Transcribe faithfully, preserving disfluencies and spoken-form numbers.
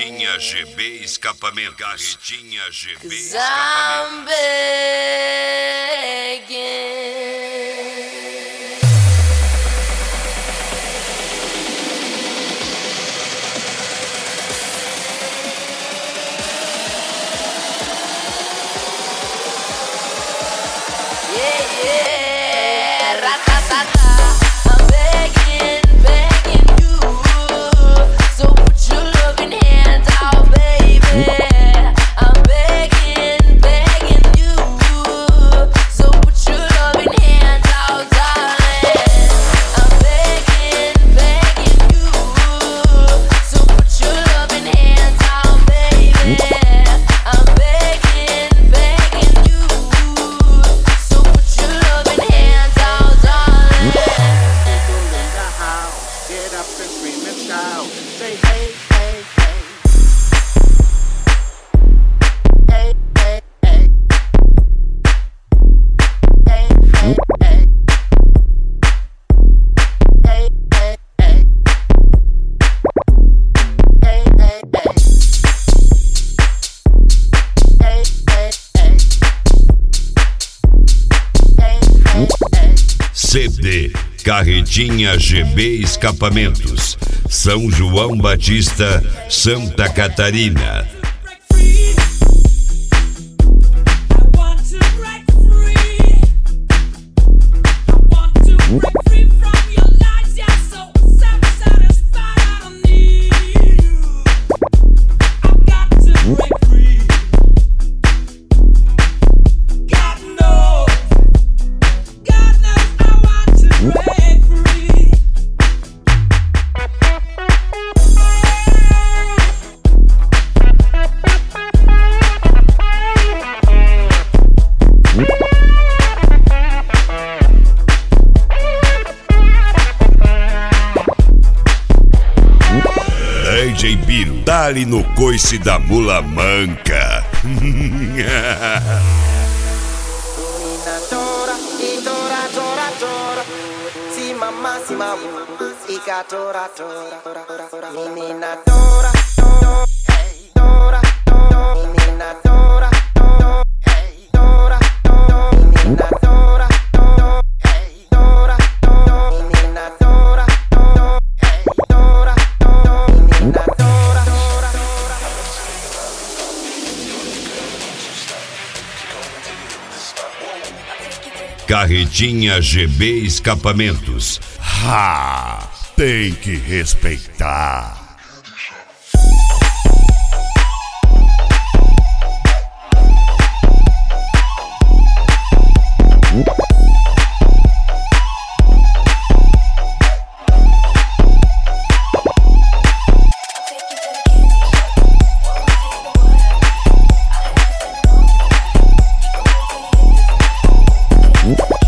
Carretinha G B Escapamento. Carretinha G B Escapamento. Yeah, yeah, ra-ta-ta-ta. I'm begging, begging you. So put your loving hands out, baby. I'm begging, begging you. So put your loving hands out, darling. I'm begging, begging you. So put your loving hands out, baby. I'm begging, begging you. So put your loving hands out, darling. People in the house, get up and scream and shout. Say hey, hey, hey. Hey, hey, hey. Hey, hey, hey. Hey, hey, hey. Hey, hey, hey. Hey, hey, hey. Hey, hey, hey. C D Carretinha G B Escapamentos, São João Batista, Santa Catarina. D J Biro, dá-lhe no coice da mula manca. Menina tora, e tora, tora, tora. Si mamma, si mamma, ica tora, tora. Menina tora, tora, hey, tora, tora. Menina tora, tora, hey, tora, tora. Menina tora, tora, hey, tora, tora. Menina tora, tora, hey, tora, tora. Menina tora, tora. Carretinha G B Escapamentos. Ha! Tem que respeitar. Whoop.